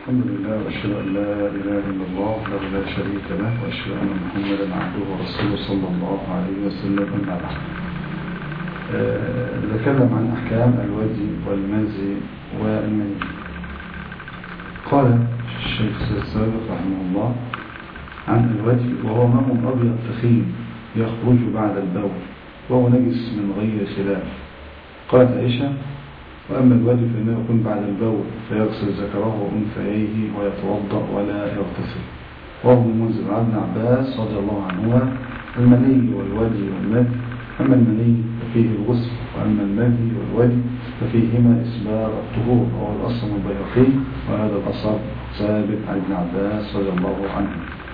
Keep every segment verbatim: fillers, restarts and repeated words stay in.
الحمد لله وأشهد أن لا إله إلا الله وحده لا شريك له وأشهد أن محمدا عبده ورسوله صلى الله عليه وسلم. أما بعد، نتكلم عن أحكام الودي والمنزي والمني. قال الشيخ السابق رحمه الله عن الودي: وهو ماء أبيض ثخين يخرج بعد البول وهو نجس من غير خلاف. قالت عائشة: وأما الودي فإنه يكون بعد البول فيغسل ذكره وأنثيه ويتوضأ ولا يغتسل. وهو منزل عن ابن عباس رضي الله عنهما: المني والودي والمدي، أما المني ففيه الغسل، وأما المدي والودي ففيهما إسباغ الطهور. وهو الأصل من البيهقي، وهذا الأصل ثابت عن ابن عباس رضي الله عنه.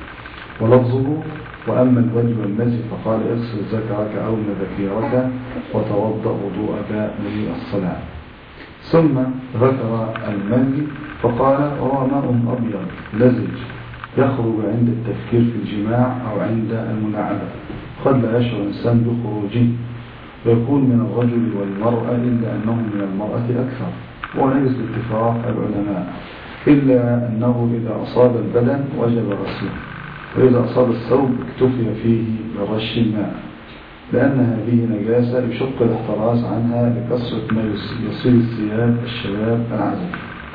ولفظه: وأما الودي والمدي فقال: اغسل ذكرك أو مذكيرك وتوضأ وضوءك للصلاة. ثم ذكر المني فقال: وهو ماء أبيض لزج يخرج عند التفكير في الجماع أو عند الملاعبة، قد لا يشعر الإنسان بخروجه، ويكون من الرجل والمرأة إلا أنه من المرأة أكثر، وهو نجس باتفاق العلماء، إلا أنه إذا أصاب البدن وجب غسله، وإذا أصاب الثوب اكتفي فيه برش الماء، لأن هذه نجاسة يشق الاحتراز عنها لكثرة ما يصيب الثياب الشباب العزل.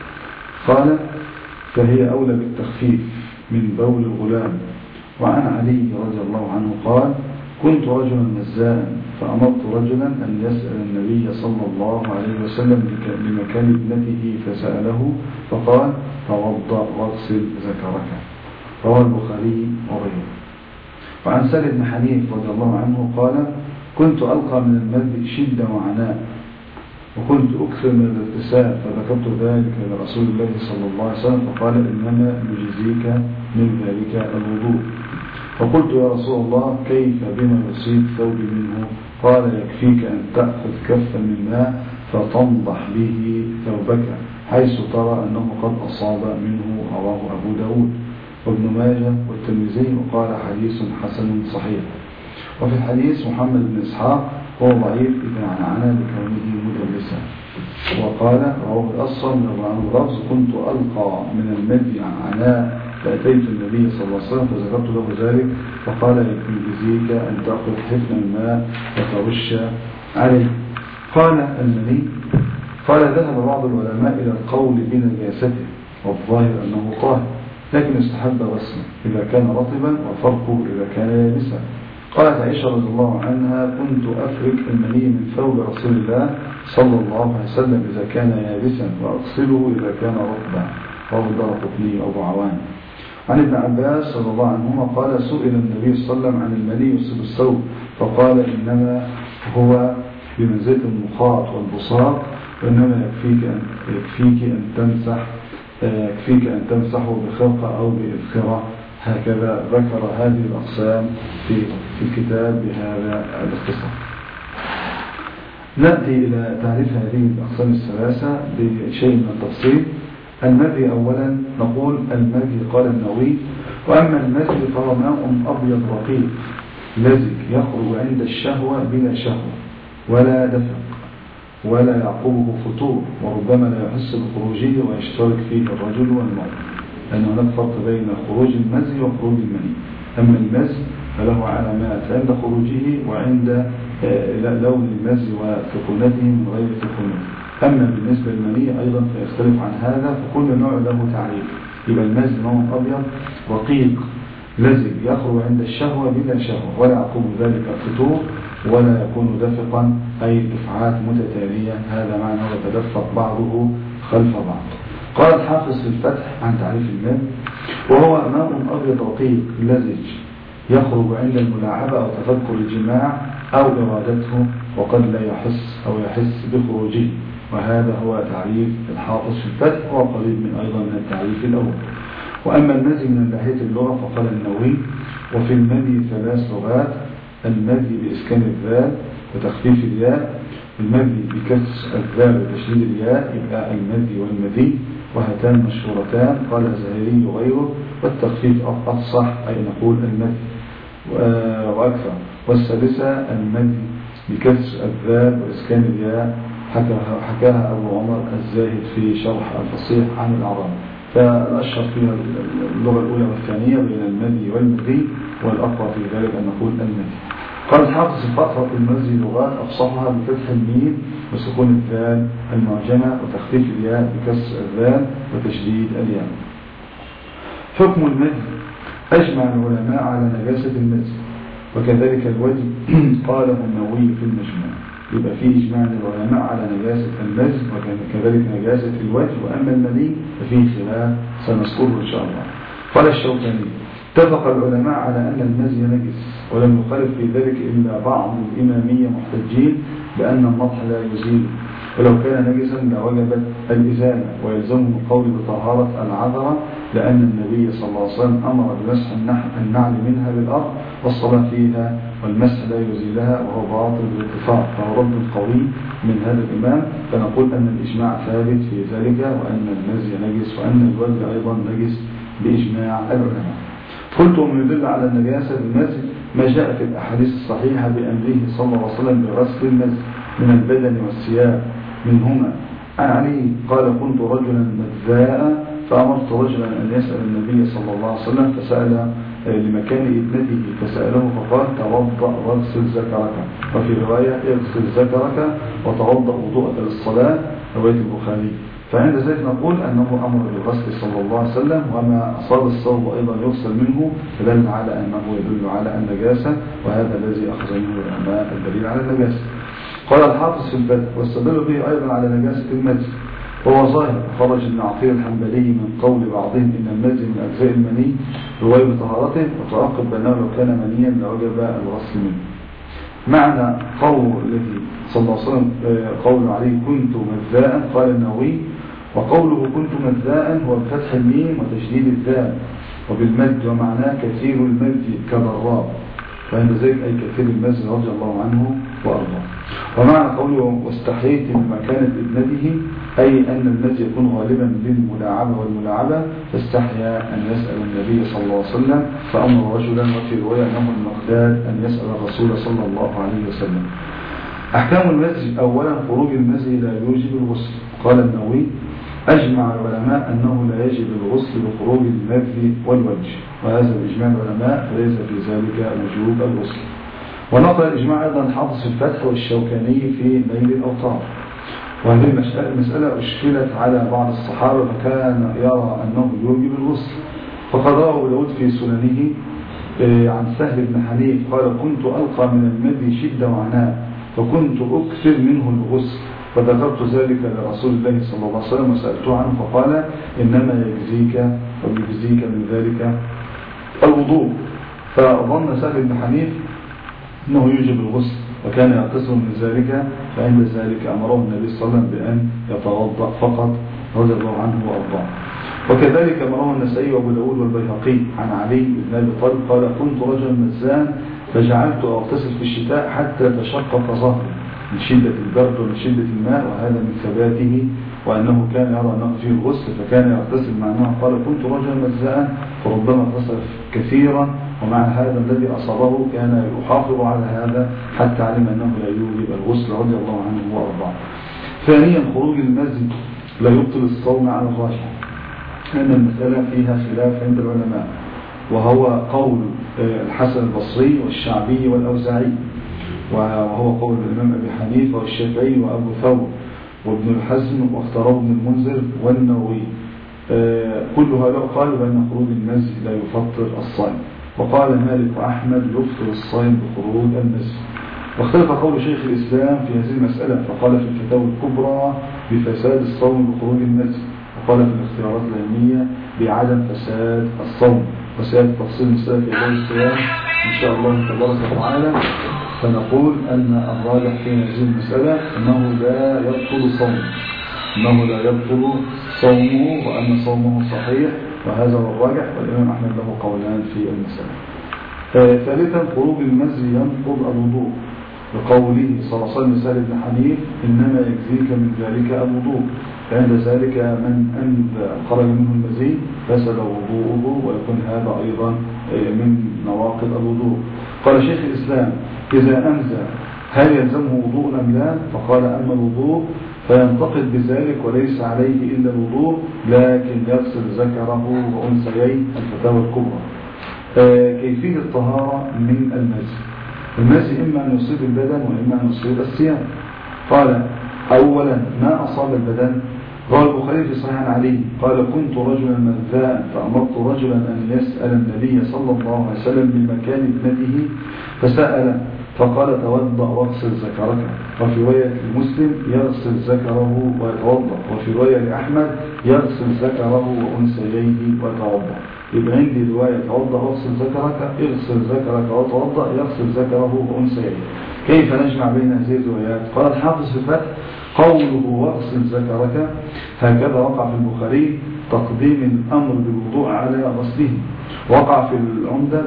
قال: فهي أولى بالتخفيف من بول الغلام. وعن علي رضي الله عنه قال: كنت رجلا مزاء فأمرت رجلا أن يسأل النبي صلى الله عليه وسلم لمكان ابنته فسأله فقال: توضأ واغسل ذكرك. رواه البخاري وغيره. وعن سهل بن حنيف رضي الله عنه قال: كنت ألقى من المد شدة وعناء، وكنت أكثر من الاغتسال، فذكرت ذلك لرسول الله صلى الله عليه وسلم فقال: إنما يجزيك من ذلك الوضوء. فقلت: يا رسول الله، كيف بما يصيب ثوبي منه؟ قال: يكفيك أن تأخذ كفا من ماء فتنضح به ثوبك حيث ترى أنه قد أصاب منه. رواه أبو داود وابن ماجه والترمذي، وقال: حديث حسن صحيح. وفي الحديث محمد بن إسحاق هو ضعيف إذا عنعنا بكونه مدلسا. وقال: رواه الأصل من اللفظ: كنت ألقى من المد عن عناء فأتيت النبي صلى الله عليه وسلم فذكرت له ذلك فقال: يجزيك أن تأخذ حفن الماء وترش عليه. قال المني: قال: ذهب بعض العلماء إلى القول بنجاسته، والظاهر أنه طاهر، لكن استحب غسله إذا كان رطبا وفرقه إذا كان يابسا. قالت عائشة رضي الله عنها: كنت أفرك المني من ثوب رسول الله صلى الله عليه وسلم إذا كان يابسا وأغسله إذا كان رطبا. رواه الدارقطني أبو عوان. عن ابن عباس رضي الله عنهما قال: سئل النبي صلى الله عليه وسلم عن المني يصيب الثوب فقال: إنما هو بمنزلة المخاط والبصاق، وإنما يكفيك أن, يكفيك أن تمسح يكفيك أن تمسحه بخرقة أو بإذخرة. هكذا ذكر هذه الأقسام في في الكتاب بهذا الاختصار. نأتي إلى تعريف هذه الأقسام الثلاثة بشيء من التفصيل. المذي أولا نقول: المذي قال النووي: وأما المذي فهو ماء أبيض رقيق لزج يخرج عند الشهوة بلا شهوة ولا دفق ولا يعقبه فطور، وربما لا يحس بخروجه ويشترك فيه الرجل والمرأة، لأن هناك فرق بين خروج المزي وخروج المني. أما المزي فله علامات عند خروجه وعند لون المزي وسخونته من غير سخونته. أما بالنسبة للمني أيضا فيختلف عن هذا، فكل نوع له تعريف. يبقى المزي نوع أبيض رقيق لزج يخرج عند الشهوة بلا شهوة ولا يعقب ذلك الفطور ولا يكون دفقا، أي دفعات متتالية، هذا معنى يتدفق بعضه خلف بعض. قال الحافظ في الفتح عن تعريف الماء: وهو ماء أبيض رقيق لزج يخرج عند الملاعبة أو تفكر الجماع أو إرادته، وقد لا يحس أو يحس بخروجه. وهذا هو تعريف الحافظ في الفتح، وهو قريب من أيضا من التعريف الأول. وأما المذي من ناحية اللغة فقال النووي: وفي المذي ثلاث لغات: المذي بإسكان الذال وتخفيف الياء، المذي بكسر الذال وتشديد الياء، يبقى المذي والمذي، وهاتان مشهورتان. قال الزهري وغيره: والتخفيف أفصح، أي نقول المذي وأكثر. والثالثة المذي بكسر الذال وإسكان الياء، حكاها أبو عمر الزاهد في شرح الفصيح عن الأعراب. فالأشهر فيها اللغة الأولى والثانية بين المذي والمذي، والأقوى في ذلك أن نقول المذي. قال الحافظ الفترة المذي لغات أفصحها بفتح الميم وسكون الذال المعجمة وتخفيف الياء بكسر الذال وتشديد الياء. حكم المذي: أجمع العلماء على نجاسة المذي، وكذلك الوجه قاله النووي في المجموع. يبقى فيه إجماع العلماء على نجاسة المذي وكذلك نجاسة الوجه، وأما المني ففيه خلاف سنذكره إن شاء الله. قال الشوكاني: اتفق العلماء على أن المذي نجس، ولم يخالف في ذلك إلا بعض الإمامية محتجين بأن النطح لا يزيل، ولو كان نجسا لوجبت الإزالة، ويلزمه القول بطهارة العذرة، لأن النبي صلى الله عليه وسلم أمر بمسح النعل منها بالأرض والصلاة فيها، والمسح لا يزيلها، وهو باطل بالاتفاق، فهو رد قوي من هذا الإمام. فنقول أن الإجماع ثابت في ذلك، وأن المذي نجس، وأن الوجه أيضا نجس بإجماع العلماء. قلت: ومن يدل على النجاسة بالمذي ما جاء في الأحاديث الصحيحة بأمره صلى الله عليه وسلم بغسل المذي من البدن والثياب منهما. عن علي قال: كنت رجلا مذاء فأمرت رجلا أن يسأل النبي صلى الله عليه وسلم، فسأل لمكان ابنته فسأله فقال: توضأ واغسل ذكرك. وفي رواية: اغسل ذكرك وتوضأ وضوءك للصلاة، رواية البخاري. فعند ذلك نقول أنه أمر بالغسل صلى الله عليه وسلم، وما أصاب الثوب أيضا يغسل منه، فدل على أنه يدل على النجاسة، وهذا الذي أخذ منه العلماء الدليل على النجاسة. قال الحافظ في الفتح: واستدل به أيضا على نجاسة المذي، وهو ظاهر. خرج ابن عقيل الحنبلي من قول بعضهم إن المذي من أجزاء المني رواية بطهارته، وتعقب بأنه لو كان منيا لوجب الغسل منه. معنى قول الذي صلى الله عليه وسلم قول عليه كنت مذاء، قال النووي: وقوله كنت مذاء هو بفتح الميم وتشديد الذال وبالمد، ومعناه كثير المد كضراب، فعند ذلك أي كثير المذي رضي الله عنه وأرضاه. ومعنى قوله واستحييت من مكانة ابنته، أي أن المذي يكون غالبا للملاعبة والملاعبة، فاستحيا أن يسأل النبي صلى الله عليه وسلم، فأمر رجلا، وفي رواية أنه المقداد أن يسأل الرسول صلى الله عليه وسلم. أحكام المذي: أولا خروج المذي لا يوجب الغسل. قال النووي: أجمع العلماء أنه لا يجب الغسل بخروج المذي والوجه، وهذا بإجماع العلماء، فليس في ذلك وجوب الغسل. ونقل الإجماع أيضا حافظ في الفتح والشوكاني في نيل الأوطار. وهذه المسألة أشكلت على بعض الصحابة، فكان يرى أنه يوجب الغسل، فقد روى أبو داود في سننه عن سهل بن حنيف قال: كنت ألقى من المذي شدة وعناء، فكنت أكثر منه الغسل، فذكرت ذلك لرسول الله صلى الله عليه وسلم وسألته عنه، فقال: إنما يجزيك أو يجزيك من ذلك الوضوء. فظن سهل بن حنيف أنه يوجب الغسل، وكان يعتصم من ذلك، فعند ذلك أمره النبي صلى الله عليه وسلم بأن يتوضأ فقط رضي الله عنه وأرضاه. وكذلك أمره النسائي وأبو داود والبيهقي عن علي بن أبي طالب قال: كنت رجلا مزان فجعلت أغتسل في الشتاء حتى تشقق ظهري من شدة البرد ومن شدة الماء، وهذا من ثباته، وأنه كان يرى أنه فيه الغسل، فكان يغتسل مع أنه قال: كنت رجلا مزاء فربما اغتسل كثيرا، ومع هذا الذي أصابه كان يحافظ على هذا حتى علم أنه لا يوجب الغسل رضي الله عنه وأرضاه. ثانيا خروج المذي لا يبطل الصوم على الراجح، لأن المسألة فيها خلاف عند العلماء، وهو قول الحسن البصري والشعبي والأوزاعي، وهو قول الإمام أبي حنيفة والشافعي وأبو ثور وابن الحزم واختاره ابن المنذر والنووي. كل هؤلاء قالوا بأن خروج المذي لا يفطر الصائم، وقال مالك وأحمد يفطر الصائم بخروج المذي. واختلف قول شيخ الإسلام في هذه المسألة، فقال في الفتاوى الكبرى بفساد الصوم بخروج المذي، وقال في الاختيارات العلمية بعدم فساد الصوم. وسيأتي تفصيل المسألة في باب الصيام إن شاء الله تبارك وتعالى. فنقول أن الراجح في هذه المسألة أنه لا يبطل صومه، أنه لا يبطل صومه، وأن صومه صحيح، وهذا هو الراجح، والإمام أحمد له قولان في المسألة. ثالثا خروج المذي ينقض الوضوء، بقوله صلى الله عليه وسلم سهل بن حنيف: إنما يكفيك من ذلك الوضوء، فعند ذلك من أن خرج منه المذي فسد وضوءه، ويكون هذا أيضا من نواقض الوضوء. قال شيخ الإسلام: إذا أمزى هل يلزمه وضوء أم لا؟ فقال: أما الوضوء فينتقد بذلك وليس عليه إلا الوضوء، لكن يغسل ذكره وأنثيه، الفتاوى الكبرى. آه كيفية الطهارة من المزي. المزي إما أن يصيب البدن وإما أن يصيب الثياب. قال أولا ما أصاب البدن. روى البخاري في صحيح عن علي قال كنت رجلا مذاء فأمرت رجلا أن يسأل النبي صلى الله عليه وسلم بمكان ابنته فسأل فقال توضأ واغسل ذكرك. وفي رواية المسلم يغسل ذكره ويتوضأ. وفي رواية لأحمد يغسل ذكره وأنثيه ويتوضأ. يبقى عندي رواية توضأ واغسل ذكرك، اغسل ذكرك وتوضأ، يغسل ذكره وأنثيه. كيف نجمع بين هذه الروايات؟ قال الحافظ في الفتح قوله واغسل ذكرك هكذا وقع في البخاري تقديم الأمر بالوضوء على غسله، وقع في العمدة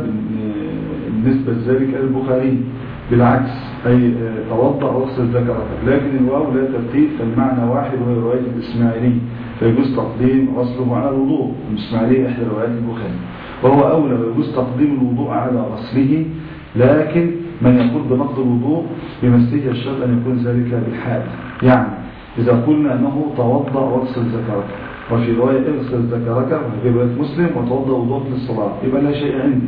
بالنسبة لذلك البخاري بالعكس، أي توضأ واغسل ذكرك، لكن الواو لا ترتيب فالمعنى واحد وهي رواية الإسماعيلي، فيجوز تقديم غسله على الوضوء. الإسماعيلي إحدى روايات البخاري، وهو أولى ويجوز تقديم الوضوء على غسله، لكن من يقول بنقض الوضوء بمسه الشرط أن يكون ذلك بالحال. يعني إذا قلنا أنه توضأ واغسل ذكرك، وفي رواية اغسل ذكرك وفي رواية مسلم وتوضأ وضوء للصلاة، يبقى لا شيء عندي،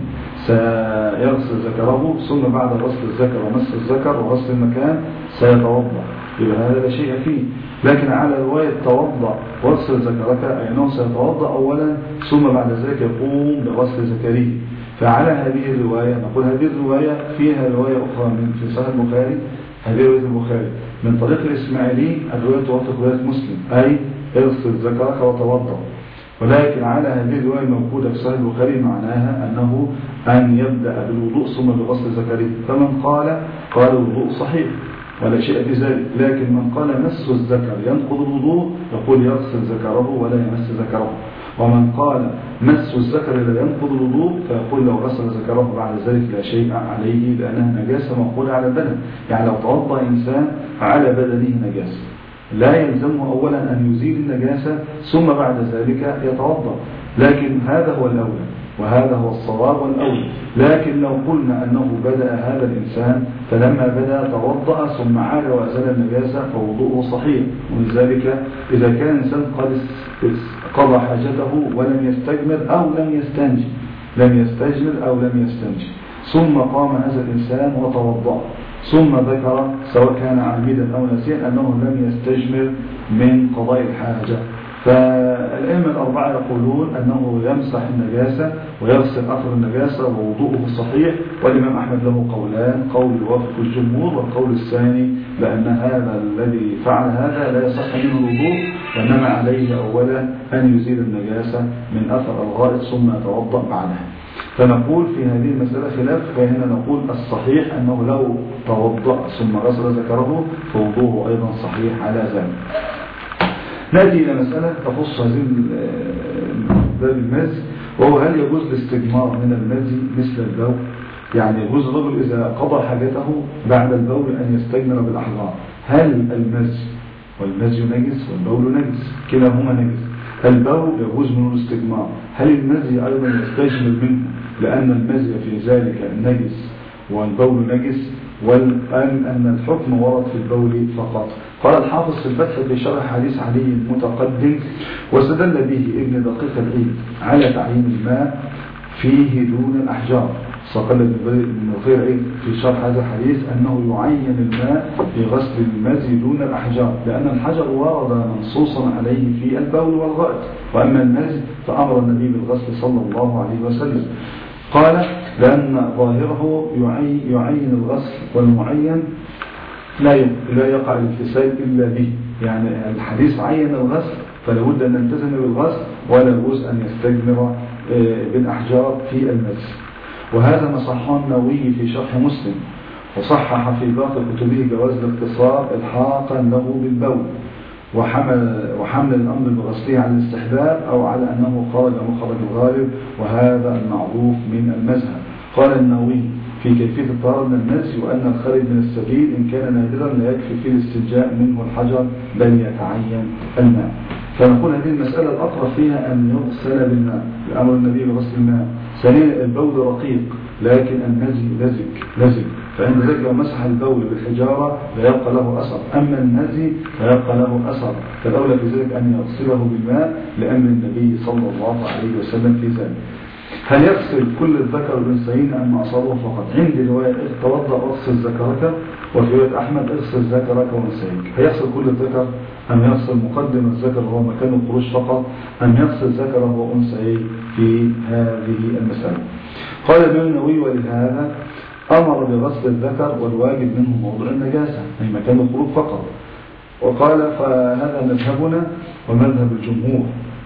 سيغسل ذكره ثم بعد غسل الذكر ومس الذكر وغسل المكان سيتوضأ، يبقى هذا لا شيء فيه. لكن على رواية توضأ واغسل ذكرك أي أنه سيتوضأ أولا ثم بعد ذلك يقوم بغسل ذكره. فعلى هذه الرواية نقول هذه الرواية فيها رواية أخرى من في صحيح البخاري، هذه رواية البخاري من طريق الإسماعيلي الرواية توافق رواية مسلم أي اغسل ذكرك وتوضأ، ولكن على هذه الرواية الموجودة في صحيح البخاري معناها أنه أن يبدأ بالوضوء ثم بغسل ذكره. فمن قال قال الوضوء صحيح ولا شيء في ذلك، لكن من قال مس الذكر ينقض الوضوء يقول يغسل ذكره ولا يمس ذكره، ومن قال مس الذكر لا ينقض الوضوء فيقول لو غسل ذكره بعد ذلك لا شيء عليه لأنها نجاسة موقولة على البدن. يعني لو توضأ إنسان على بدنه نجاسة لا يلزمه أولا أن يزيل النجاسة ثم بعد ذلك يتوضأ، لكن هذا هو الأولى وهذا هو الصواب والأولى. لكن لو قلنا أنه بدأ هذا الإنسان فلما بدأ توضأ ثم عاد وأزال النجاسة فوضوءه صحيح، ولذلك إذا كان الإنسان قد قضى حاجته ولم يستجمل أو لم يستنجي لم يستجمل أو لم يستنجي ثم قام هذا الإنسان وتوضأ ثم ذكر سواء كان عامدا أو ناسيا أنه لم يستجمل من قضاء الحاجة، فالأئمة الأربعة يقولون أنه يمسح النجاسة ويغسل أثر النجاسة ووضوءه صحيح. والإمام أحمد له قولان، قول يوافق الجمهور والقول الثاني بأن هذا الذي فعل هذا لا يصح منه الوضوء، وإنما عليه أولا أن يزيل النجاسة من أثر الغائط ثم يتوضأ بعدها. فنقول في هذه المسألة خلاف، فهنا نقول الصحيح أنه لو توضأ ثم غسل ذكره فوضوءه أيضا صحيح على ذلك. نأتي إلى مسألة تخص هذه باب المزي، وهو هل يجوز الاستجمار من المزي مثل البول؟ يعني يجوز الرجل إذا قضى حاجته بعد البول أن يستجمر بالأحجار. هل المزي والمزي نجس والبول نجس؟ كلاهما نجس. البول يجوز منه الاستجمار، هل المزي أيضا يستجمر منه لأن المزي في ذلك النجس والبول نجس، والآن أن الحكم ورد في البول فقط؟ قال الحافظ في الفتح في شرح حديث علي المتقدم واستدل به ابن دقيق العيد على تعيين الماء فيه دون الأحجار. استقل ابن دقيق العيد في شرح هذا الحديث أنه يعين الماء في غسل المزي دون الأحجار، لأن الحجر ورد منصوصا عليه في البول والغائط، وأما المزي فأمر النبي بالغسل صلى الله عليه وسلم. قال لأن ظاهره يعين الغسل والمعين لا لا يقع الامتثال إلا به، يعني الحديث عين الغسل فلا بد أن نلتزم بالغسل ولا يجوز أن يستجمر بالأحجار في المسجد. وهذا ما صححه النووي في شرح مسلم، وصحح في باقي كتبه جواز الاقتصار الحاقا له بالبول وحمل وحمل الأمر بغسله على الاستحباب أو على أنه خرج مخرج الغالب، وهذا المعروف من المذهب. قال النووي في كيفية الطهارة من المزي وأن الخارج من السبيل إن كان نادرا لا يكفي في الاستنجاء منه الحجر بل يتعين الماء. فنقول هذه المسألة الأقرب فيها أن يغسل بالماء لأمر النبي بغسل الماء. ثانيا البول رقيق لكن المزي لزج لزج فعند ذلك لو مسح البول بالحجارة لا يبقى له أثر، أما المزي فيبقى له أثر، فالأولى في ذلك أن يغسله بالماء لأمر النبي صلى الله عليه وسلم في ذلك. هل يغسل كل الذكر والأنثيين أم أصابه فقط؟ عندي رواية توضأ واغسل ذكرك، وفي رواية أحمد اغسل ذكرك وأنثيك. هيغسل كل الذكر أم يغسل مقدم الذكر وهو مكان الخروج فقط، أم يغسل ذكره وأنثيه في هذه المسألة؟ قال ابن النووي ولهذا أمر بغسل الذكر والواجب منه موضع النجاسة أي مكان الخروج فقط، وقال فهذا مذهبنا ومذهب الجمهور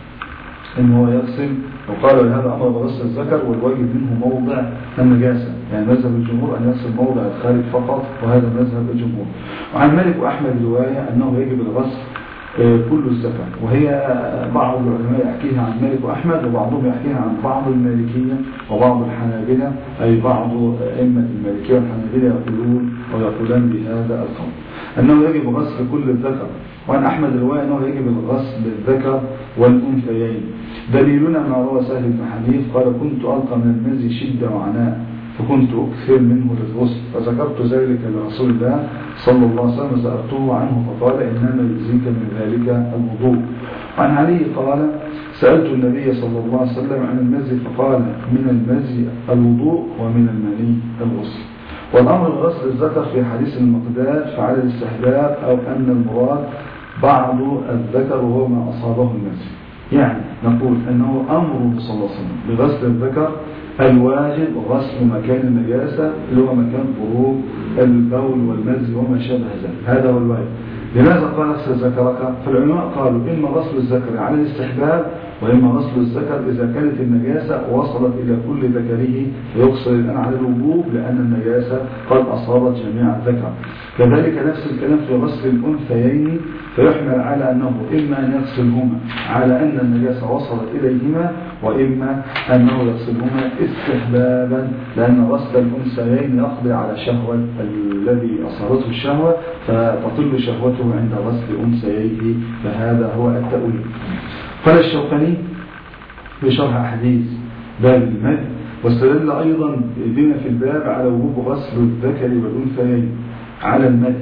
إنه يغسل، وقال ولهذا أمر بغسل الذكر والواجب منه موضع النجاسة، يعني مذهب الجمهور أن يغسل موضع الخارج فقط، وهذا مذهب الجمهور. وعن مالك وأحمد رواية أنه يجب الغسل كل الذكر، وهي بعض العلماء يحكيها عن مالك وأحمد، وبعضهم يحكيها عن بعض المالكية وبعض الحنابلة، أي بعض أئمة المالكية والحنابلة يقولون ويقولان بهذا القول أنه يجب غسل كل الذكر. وعن أحمد رواية أنه يجب الغسل بالذكر والأنثيين. دليلنا ما روى سهل بن حنيف قال كنت ألقى من المزي شدة وعناء فكنت أكثر منه للغسل، فذكرت ذلك لرسول الله صلى الله عليه وسلم وسألته عنه فقال إنما يجزيك من ذلك الوضوء. عن علي قال سألت النبي صلى الله عليه وسلم عن المزي فقال من المزي الوضوء ومن المني الغسل. والأمر بغسل الذكر في حديث المقداد فعلى الاستحباب أو أن المراد بعض الذكر وهو ما أصابه المزي، يعني نقول أنه أمر صلى الله عليه وسلم بغسل الذكر الواجب غسل مكان النجاسة اللي هو مكان خروج البول والمزي وما شابه ذلك، هذا هو الواجب. لماذا قال غسل ذكرك؟ فالعلماء قالوا إما غسل الذكر على الاستحباب وإما غسل الذكر إذا كانت النجاسة وصلت إلى كل ذكره فيغسل الآن على الوجوب لأن النجاسة قد أصابت جميع الذكر. كذلك نفس الكلام في غسل الأنثيين، فيحمل على أنه إما أن يغسلهما على أن النجاسة وصلت إليهما وإما أنه يغسلهما استحبابا، لأن غسل الأنثيين يقضي على شهوة الذي أصابته الشهوة فتطل شهوته عند غسل أنثييه، فهذا هو التأويل. قال الشوكاني في شرح أحاديث باب المد واستدل أيضا بنا في الباب على وجوب غسل الذكر والأنثيين على المد،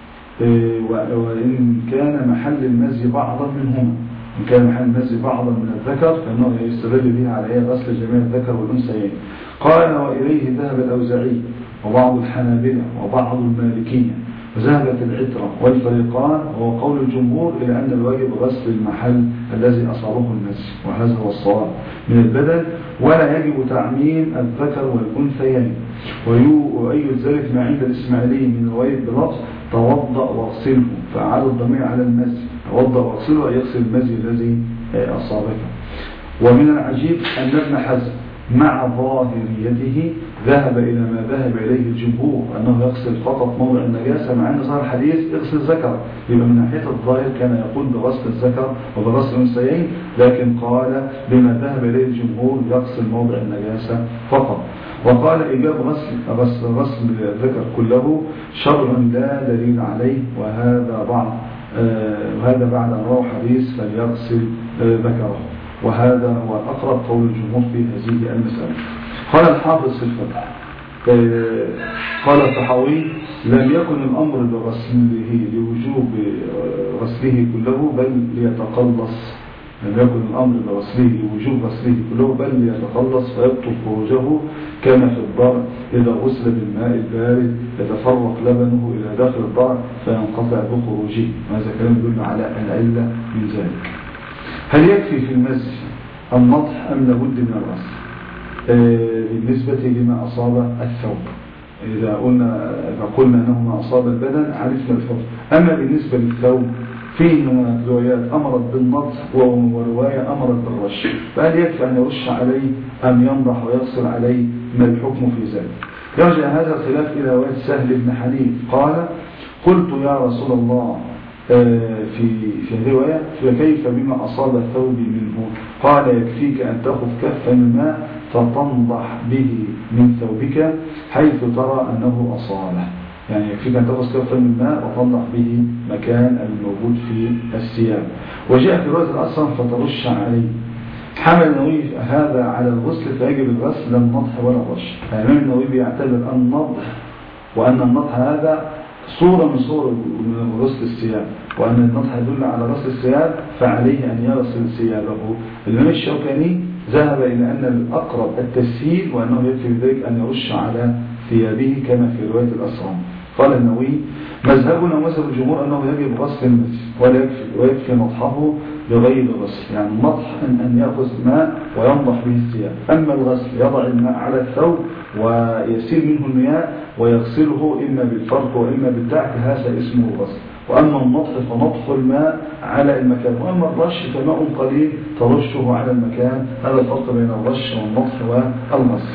وإن كان محل المزي بعضا منهما، إن كان محل المزي بعضا من الذكر فإنه يستدل به على غسل جميع الذكر والأنثيين. قال وإليه ذهب الأوزاعي وبعض الحنابلة وبعض المالكية وذهبت العترة والفريقان، وهو قول الجمهور إلى أن الواجب غسل المحل الذي أصابه المزي، وهذا هو الصواب من البدن، ولا يجب تعميم الذكر والأنثيين. ويؤيد ذلك ما عند الإسماعيلي من رواية بلفظ توضأ واغسله، فأعاد الضمير على المزي، توضأ واغسله ويغسل المزي الذي أصابه. ومن العجيب أن ابن حزم مع ظاهريته ذهب إلى ما ذهب إليه الجمهور أنه يغسل فقط موضع النجاسة، مع أن ظهر حديث اغسل الذكر، يبقى من ناحية الظاهر كان يقول بغسل الذكر وبغسل الأنثيين، لكن قال بما ذهب إليه الجمهور يغسل موضع النجاسة فقط. وقال إيجاب غسل غسل غسل الذكر كله شرع لا دليل عليه، وهذا بعض آه وهذا بعد أن روى حديث فليغسل آه ذكره، وهذا هو أقرب قول الجمهور في هذه المسألة. قال الحافظ في الفتح قال الطحاوي لم يكن الأمر بغسله لوجوب غسله كله بل ليتقلص، لم يكن الأمر بغسله لوجوب غسله كله بل ليتقلص فيبطل خروجه كما في الضرع إذا غسل بالماء البارد يتفرق لبنه إلى داخل الضرع فينقطع بخروجه، وهذا كلام يدل على العلة من ذلك. هل يكفي في المزي النضح أم لابد من الغسل؟ آه بالنسبة لما أصاب الثوب، إذا قلنا قلنا أنه ما أصاب البدن عرفنا الحكم. أما بالنسبة للثوب فيه روايات أمرت بالنضح ورواية أمرت بالرش، فهل يكفي أن يرش عليه أم ينضح ويغسل عليه؟ ما الحكم في ذلك؟ يرجع هذا الخلاف إلى رواية سهل بن حنيف قال قلت يا رسول الله في في رواية فكيف بما أصاب الثوب منه؟ قال يكفيك أن تأخذ كفا من الماء فتنضح به من ثوبك حيث ترى أنه أصابه، يعني يكفيك أن تأخذ كفا من الماء وتنضح به مكان الموجود في الثياب. وجاء في رواية الأصم فترش عليه. حمل النووي هذا على الغسل فيجب الغسل لا النضح ولا الرش. الإمام النووي بيعتبر النضح وأن النطح هذا صورة من صور من غسل الثياب، وأن النطح يدل على غسل الثياب فعليه أن يغسل ثيابه. الإمام الشوكاني ذهب إلى أن الأقرب التسهيل، وأنه يكفي بذلك أن يرش على ثيابه كما في رواية الأسرام. قال النووي: مذهبنا ومذهب الجمهور أنه يجب غسل المسجد ولا يكفي ويكفي نطحه بغير غسل، يعني النطح أن, أن يأخذ ماء وينضح به الثياب. أما الغسل يضع الماء على الثوب ويسيل منه المياه ويغسله إما بالفرق وإما بالدعك، هذا اسمه الغسل. وأما النطح فنطح الماء على المكان، وأما الرش فماء قليل ترشه على المكان. هذا الفرق بين الرش والنطح والغسل.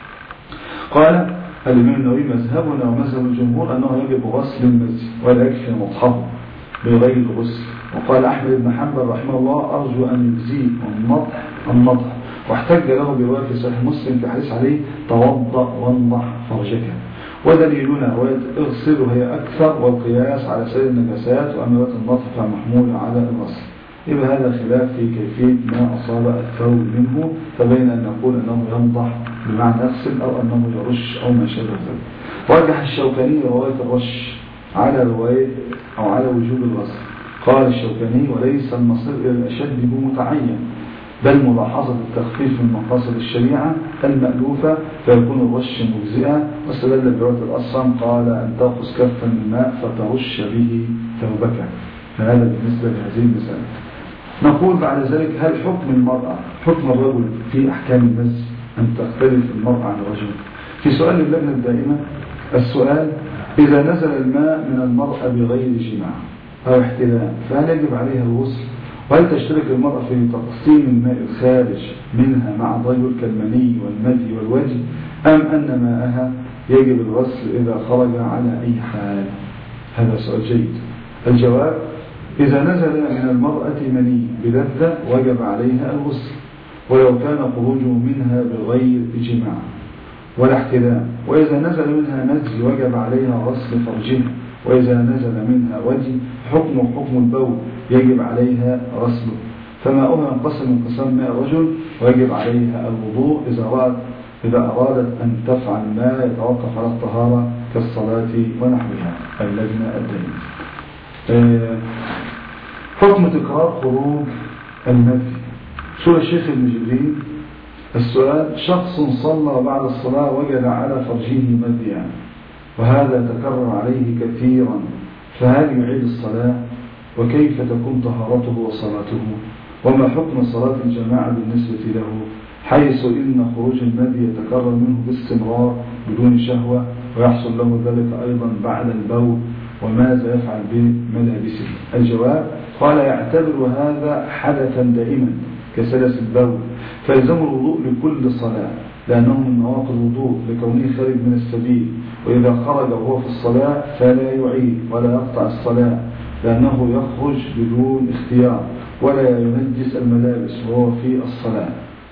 قال الإمام النووي: مذهبنا ومذهب الجمهور أنه يجب غسل المسجد ولا يكفي نطحه بغير غسل. وقال أحمد بن حنبل رحمه الله: أرجو أن يجزيه النطح النطح، واحتج له برواية في صحيح مسلم في حديث عليه: توضأ وانضح فرجك. ودليلنا رواية اغسله هي أكثر، والقياس على سائر النجاسات، وأما رواية النطح فمحمول على الغسل. يبقى هذا خلاف في كيفية ما أصاب الثوب منه، فبين أن نقول أنه ينضح بمعنى يغسل أو أنه يرش أو ما شابه ذلك. رجح الشوكاني رواية الرش على رواية أو على وجوب الغسل. قال الشوكاني: وليس المصير إلى الأشد بمتعين، بل ملاحظة التخفيف من مقاصد الشريعة المألوفة فيكون الرش مجزئا. واستدل برواية الأصم قال: أن تأخذ كفا من ماء فترش به ثوبك. فهذا بالنسبة لهذه المسألة. نقول بعد ذلك: هل حكم المرأة حكم الرجل في أحكام المسجد أن تختلف المرأة عن الرجل؟ في سؤال اللجنة الدائمة السؤال: إذا نزل الماء من المرأة بغير جماع أو احتلام فهل يجب عليها الغسل؟ وهل تشترك المرأة في تقسيم الماء الخارج منها مع الرجل كالمني والمدي والوجه، أم أن ماءها يجب الغسل إذا خرج على أي حال؟ هذا سؤال جيد. الجواب: إذا نزل من المرأة مني بلذة وجب عليها الغسل، ولو كان خروجه منها بغير جماع ولا احتلام. وإذا نزل منها مزي وجب عليها غسل فرجها. وإذا نزل منها وجه حكم حكم البول يجب عليها غسله. فماؤها ينقسم انقسام ماء الرجل، ويجب عليها الوضوء إذا أرادت إذا أرادت أن تفعل ما يتوقف على الطهارة كالصلاة ونحوها. اللجنة الدائمة. حكم تكرار خروج المذي. سئل الشيخ ابن جبريل السؤال: شخص صلى وبعد الصلاة وجد على فرجه مذيا وهذا تكرر عليه كثيرا، فهل يعيد الصلاة؟ وكيف تكون طهارته وصلاته؟ وما حكم صلاة الجماعة بالنسبة له، حيث إن خروج المذي يتكرر منه باستمرار بدون شهوة ويحصل له ذلك أيضا بعد البول، وماذا يفعل بملابسه؟ الجواب: قال: يعتبر هذا حدثا دائما كسلس البول، فيلزم الوضوء لكل صلاة لأنه من نواقض الوضوء لكونه خارج من السبيل. وإذا خرج وهو في الصلاة فلا يعيد ولا يقطع الصلاة لأنه يخرج بدون اختيار، ولا ينجس الملابس وهو في الصلاة،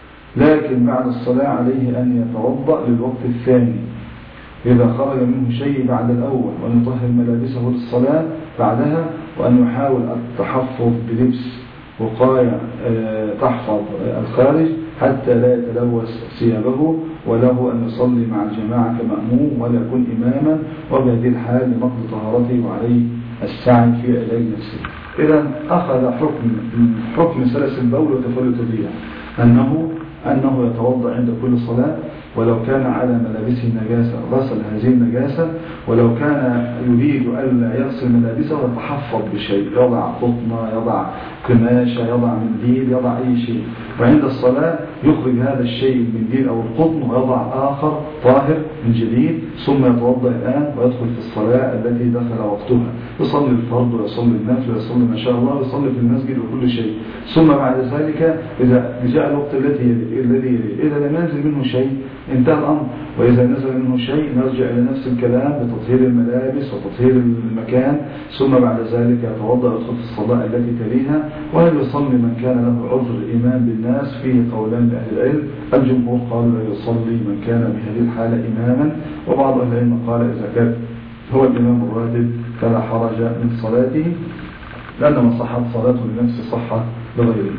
لكن بعد الصلاة عليه أن يتوضأ للوقت الثاني إذا خرج منه شيء بعد الأول، وأن يطهر ملابسه للصلاة بعدها، وأن يحاول التحفظ بلبس وقاية تحفظ الخارج حتى لا يتلوث ثيابه، وله أن يصلي مع الجماعة كمأموم ولا يكون إماما، وبهذه الحال لنقض طهارته وعليه السعي في علاج نفسه. إذا أخذ حكم حكم سلس البول وتفلت الريح أنه أنه يتوضأ عند كل صلاة، ولو كان على ملابسه نجاسة غسل هذه النجاسة، ولو كان يريد ألا يغسل ملابسه يتحفظ بشيء، يضع قطنة، يضع قماشة، يضع منديل، يضع أي شيء، وعند الصلاة يخرج هذا الشيء المنديل أو القطن ويضع آخر طاهر من جديد، ثم يتوضأ الآن ويدخل في الصلاة التي دخل وقتها، يصلي الفرض ويصلي النفل ويصلي ما شاء الله ويصلي في المسجد وكل شيء. ثم بعد ذلك إذا جاء الوقت الذي الذي إذا لم ينزل منه شيء انتهى الأمر، وإذا نزل منه شيء نرجع إلى نفس الكلام بتطهير الملابس وتطهير المكان، ثم بعد ذلك يتوضأ ويدخل في الصلاة التي تليها. وهل يصلي من كان له عذر الإمام بالناس؟ فيه قولان لأهل العلم. الجمهور قالوا لا يصلي من كان بهذه الحالة إماما، وبعض أهل العلم قال إذا كان هو الإمام الراتب فلا حرج من صلاته، لأن من صحت صلاته لنفسه صحة لغيره.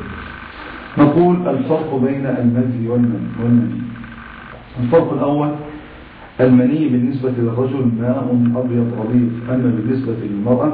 نقول الفرق بين المذي والمني. الفرق الأول المني بالنسبة للرجل ماء أبيض غليظ، أما بالنسبة للمرأة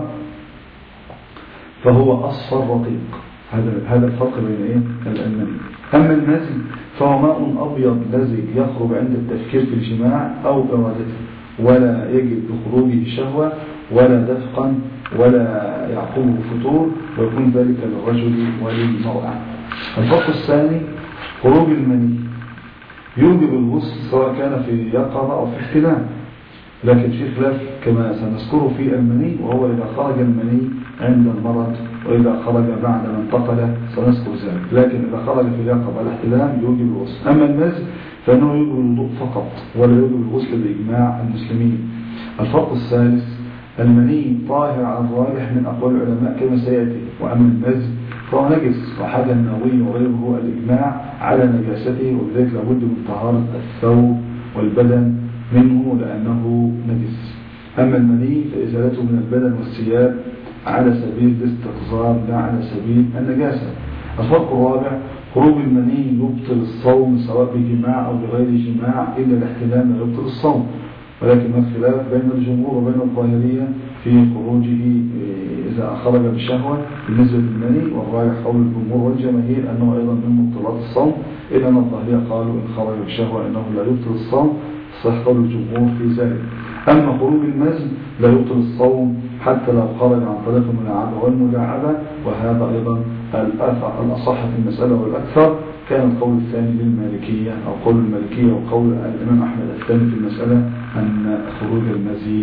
فهو أصفر رقيق. هذا هذا الفرق بين إيه؟ المني. أما المزي فهو ماء أبيض لزج يخرج عند التفكير في الجماع أو إرادته، ولا يجب بخروجه شهوة ولا دفقا ولا يعقبه فتور، ويكون ذلك للرجل وللمرأة. الفرق الثاني خروج المني يوجب الغسل سواء كان في يقظة أو في احتلام، لكن في خلاف كما سنذكره في المني، وهو إذا خرج المني عند المرض وإذا خرج بعد ما انتقل سنذكر ذلك، لكن إذا خرج في اليقظة والاحتلام يوجب الغسل. أما المزي فإنه يوجب الوضوء فقط ولا يوجب الغسل بإجماع المسلمين. الفرق الثالث المني طاهر على الراجح من أقوال العلماء كما سيأتي، وأما المزي فهو نجس، وحاجة النووي وغيره الإجماع على نجاسته، وبذلك لابد من طهارة الثوب والبدن منه لأنه نجس. أما المني فإزالته من البدن والثياب على سبيل الاستقذار لا على سبيل النجاسة. الفرق الرابع خروج المني يبطل الصوم سواء بجماع أو بغير جماع، إلا الاحتلام لا يبطل الصوم، ولكن الخلاف بين الجمهور وبين الظاهرية في خروجه إذا خرج بشهوة بالنسبة للمني، والراجح قول الجمهور والجماهير أنه أيضا من مبطلات الصوم، إلا أن الظاهرية قالوا إن خرج بشهوة أنه لا يبطل الصوم، صح قول الجمهور في ذلك. أما خروج المزي لا يبطل الصوم حتى لو خرج عن طريق الملاعبة والملاعبة، وهذا أيضا الأصح في المسألة والأكثر. كان القول الثاني للمالكية أو قول المالكية وقول الإمام أحمد الثاني في المسألة أن خروج المزي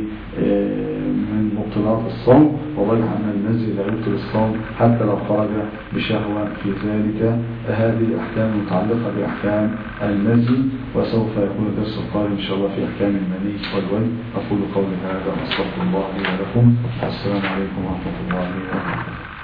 من مبطلات الصوم، ووجه أن المزي لا يبطل الصوم حتى لو خرج بشهوة في ذلك. هذه الأحكام المتعلقة بأحكام المزي، وسوف يكون الدرس القادم إن شاء الله في أحكام المني والولي. أقول قولي هذا وأستغفر الله لي ولكم، والسلام عليكم ورحمة الله وبركاته.